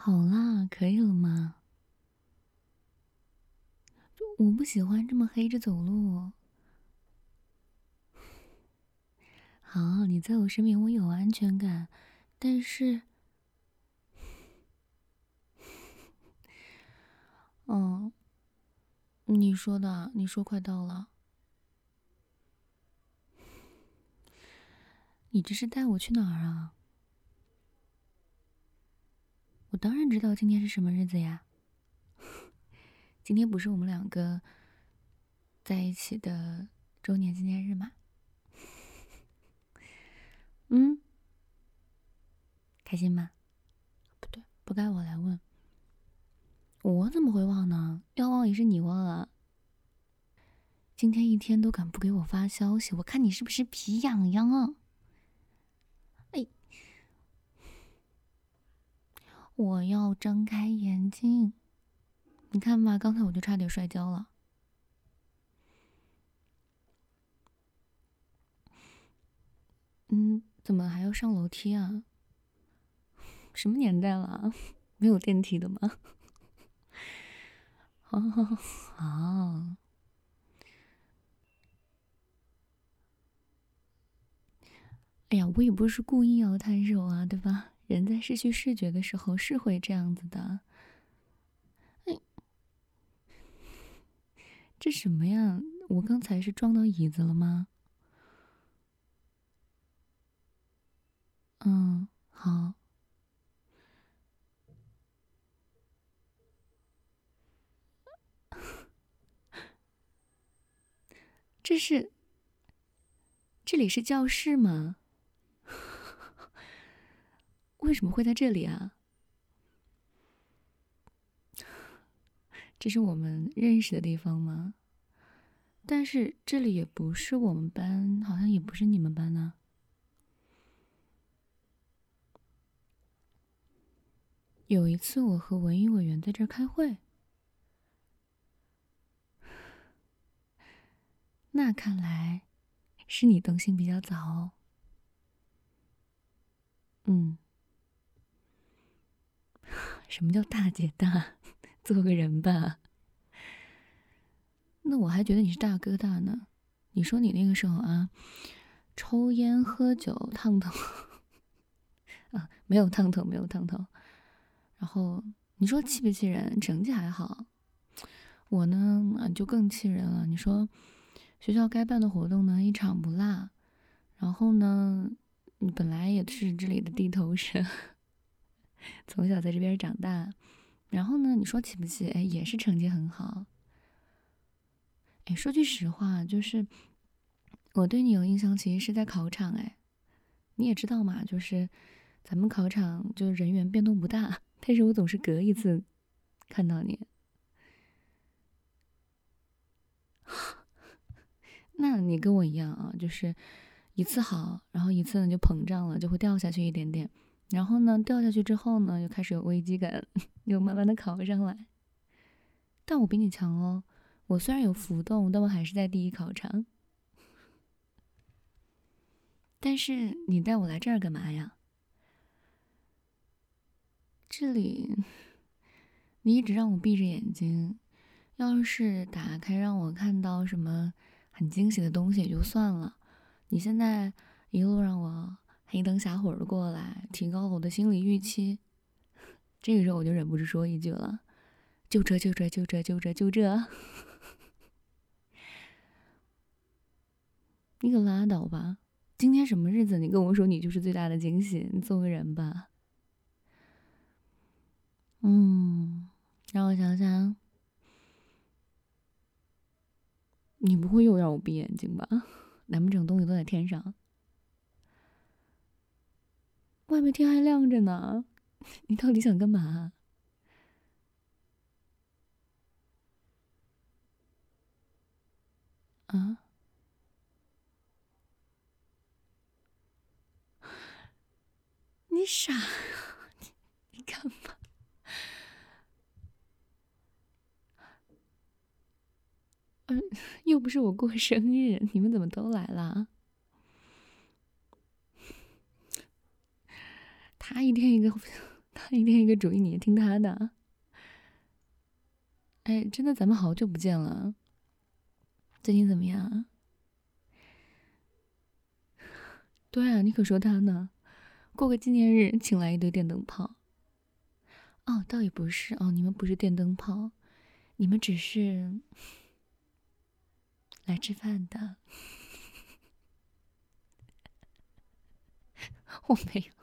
好啦，可以了吗？我不喜欢这么黑着走路。好，你在我身边，我有安全感。但是，嗯，你说的，你说快到了。你这是带我去哪儿啊？我当然知道今天是什么日子呀。今天不是我们两个在一起的周年纪念日吗？嗯，开心吗？不对，不该我来问。我怎么会忘呢？要忘也是你忘啊。今天一天都敢不给我发消息，我看你是不是皮痒痒啊？哎，我要睁开眼睛。你看吧，刚才我就差点摔跤了。怎么还要上楼梯啊？什么年代了？没有电梯的吗？啊，哎呀，我也不是故意要摊手啊，对吧？人在失去视觉的时候是会这样子的。哎，这什么呀？我刚才是撞到椅子了吗？嗯，好。这里是教室吗？为什么会在这里啊？这是我们认识的地方吗？但是这里也不是我们班，好像也不是你们班呢。有一次我和文艺委员在这儿开会，那看来是你动心比较早哦。嗯，什么叫大姐大？做个人吧。那我还觉得你是大哥大呢。你说你那个时候啊，抽烟喝酒烫头啊，没有烫头，没有烫头。然后你说气不气人？成绩还好。我呢，就更气人了。你说学校该办的活动呢，一场不落。然后呢，你本来也是这里的地头蛇，从小在这边长大。然后呢，你说气不气？哎，也是成绩很好。哎，说句实话，就是我对你有印象，其实是在考场。哎，你也知道嘛，就是咱们考场就人员变动不大，但是我总是隔一次看到你。那你跟我一样啊，就是一次好，然后一次呢就膨胀了，就会掉下去一点点，然后呢掉下去之后呢，又开始有危机感，又慢慢的考上来。但我比你强哦，我虽然有浮动，但我还是在第一考场。但是你带我来这儿干嘛呀？这里你一直让我闭着眼睛，要是打开让我看到什么很惊喜的东西也就算了，你现在一路让我黑灯瞎火的过来，提高了我的心理预期。这个时候我就忍不住说一句了：就这，就这，就这，就这，就这。你可拉倒吧！今天什么日子？你跟我说你就是最大的惊喜，你做个人吧。让我想想，你不会又让我闭眼睛吧？难不成东西都在天上？外面天还亮着呢，你到底想干嘛？啊？你傻？你干嘛？又不是我过生日，你们怎么都来了？他一天一个， 一天一个主意，你也听他的。哎，真的，咱们好久不见了，最近怎么样？对啊，你可说他呢，过个纪念日请来一堆电灯泡。哦，倒也不是哦，你们不是电灯泡，你们只是来吃饭的。我没有。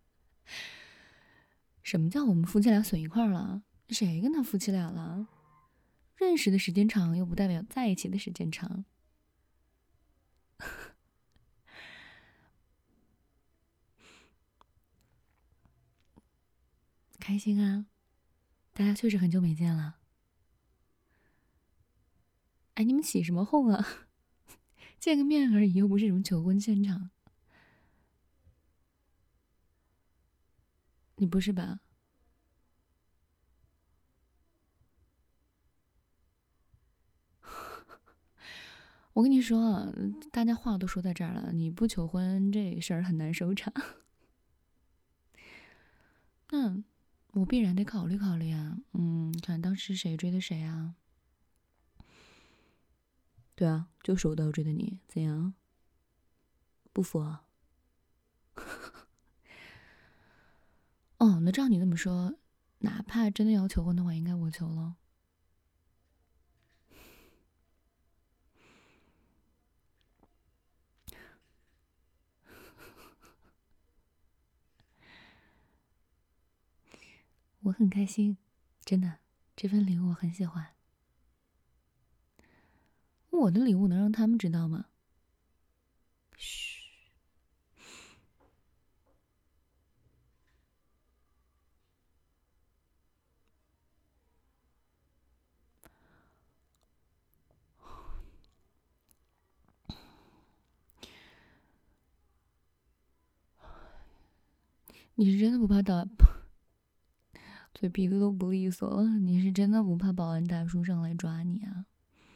什么叫我们夫妻俩损一块儿了？谁跟他夫妻俩了？认识的时间长又不代表在一起的时间长。开心啊，大家确实很久没见了。哎，你们起什么哄啊？见个面而已，又不是什么求婚现场。你不是吧？我跟你说啊，大家话都说在这儿了，你不求婚这事儿很难收场。那我必然得考虑考虑啊。看当时谁追的谁啊？对啊，就手刀追的你，怎样？不服啊？哦，那照你这么说，哪怕真的要求婚的话，应该我求了。我很开心，真的，这份礼物我很喜欢。我的礼物能让他们知道吗？嘘。你是真的不怕打？嘴皮子都不利索了，你是真的不怕保安大叔上来抓你啊？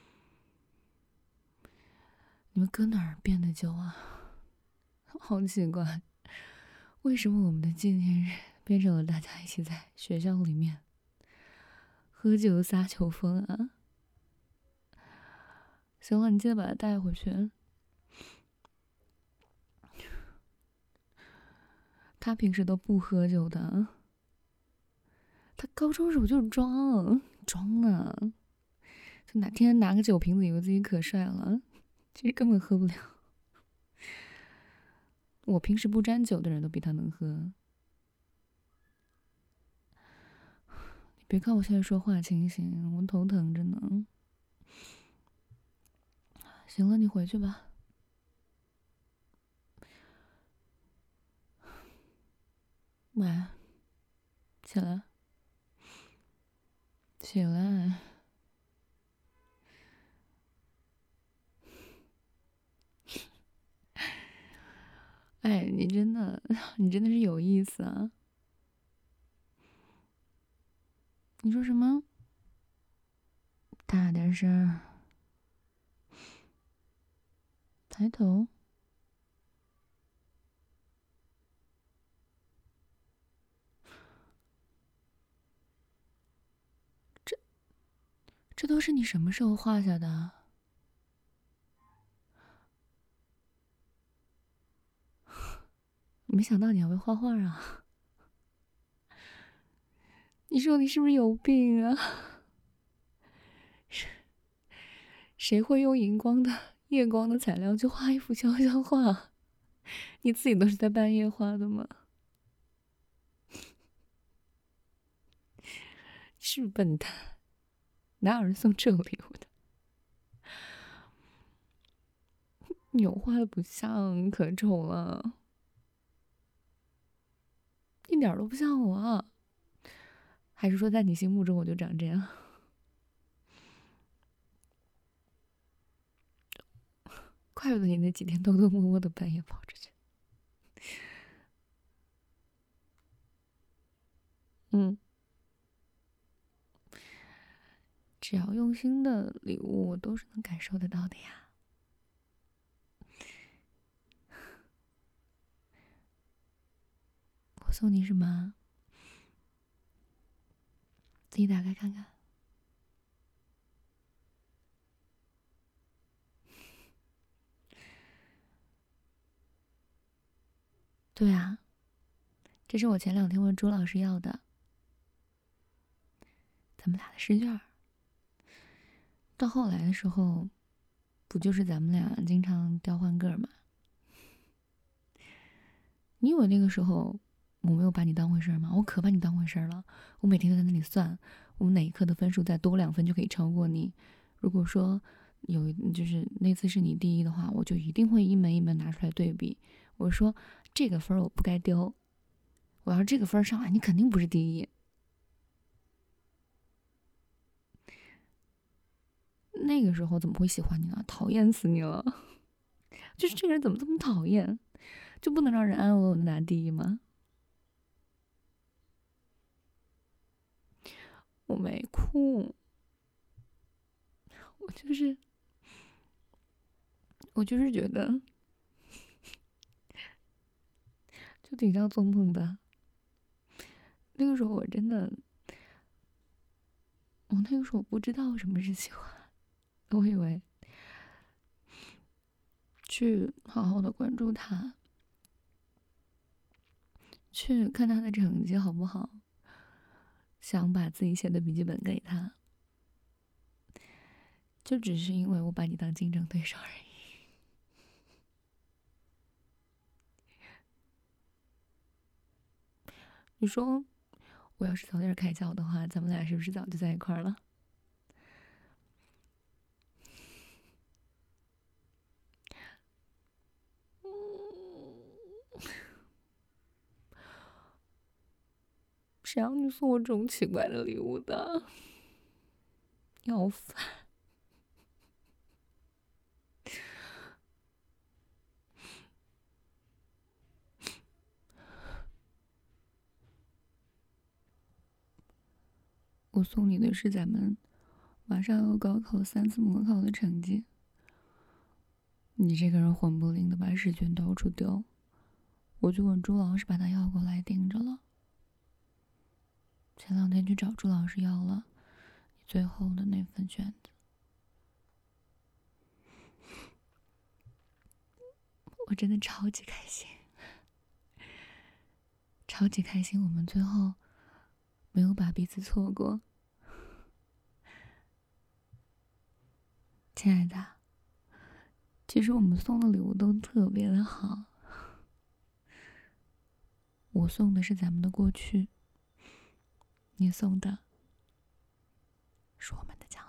你们搁哪儿变的酒啊？好奇怪，为什么我们的纪念日变成了大家一起在学校里面喝酒撒酒疯啊？行了，你记得把他带回去。他平时都不喝酒的，他高中时候就是装呢，就天天拿个酒瓶子，以为自己可帅了，其实根本喝不了。我平时不沾酒的人都比他能喝。你别看我现在说话清醒，我头疼着呢。行了，你回去吧。喂，起来，起来。哎，你真的是有意思啊！你说什么？大点声。抬头。这都是你什么时候画下的？没想到你还会画画啊！你说你是不是有病啊？谁会用荧光的、夜光的材料去画一幅肖像画？你自己都是在半夜画的吗？是不是笨蛋？哪有人送这种礼物的？你画的不像，可丑了，一点都不像我。还是说，在你心目中我就长这样？怪不得你那几天偷偷摸摸的半夜跑出去。只要用心的礼物，我都是能感受得到的呀。我送你什么？ 自己打开看看。对啊，这是我前2天问朱老师要的，咱们俩的试卷。到后来的时候，不就是咱们俩经常调换个吗？你以为那个时候我没有把你当回事吗？我可把你当回事了。我每天都在那里算，我们哪一科的分数再多2分就可以超过你。如果说就是那次是你第一的话，我就一定会一门一门拿出来对比。我说这个分我不该丢，我要这个分上来，你肯定不是第一。那个时候怎么会喜欢你呢？讨厌死你了！就是这个人怎么这么讨厌？就不能让人安安稳稳的拿第一吗？我没哭，我就是觉得，就挺像做梦的。那个时候我真的，那个时候我不知道什么是喜欢，我以为去好好的关注他，去看他的成绩好不好，想把自己写的笔记本给他，就只是因为我把你当竞争对手而已。你说，我要是早点开窍的话，咱们俩是不是早就在一块儿了？谁让你送我这种奇怪的礼物的？你好烦！我送你的是咱们马上要高考3次模考的成绩。你这个人混不吝的把试卷到处丢，我就问朱老师把他要过来盯着了。前2天去找朱老师要了你最后的那份卷子，我真的超级开心，超级开心，我们最后没有把彼此错过。亲爱的，其实我们送的礼物都特别的好。我送的是咱们的过去，你送的是我们的将来。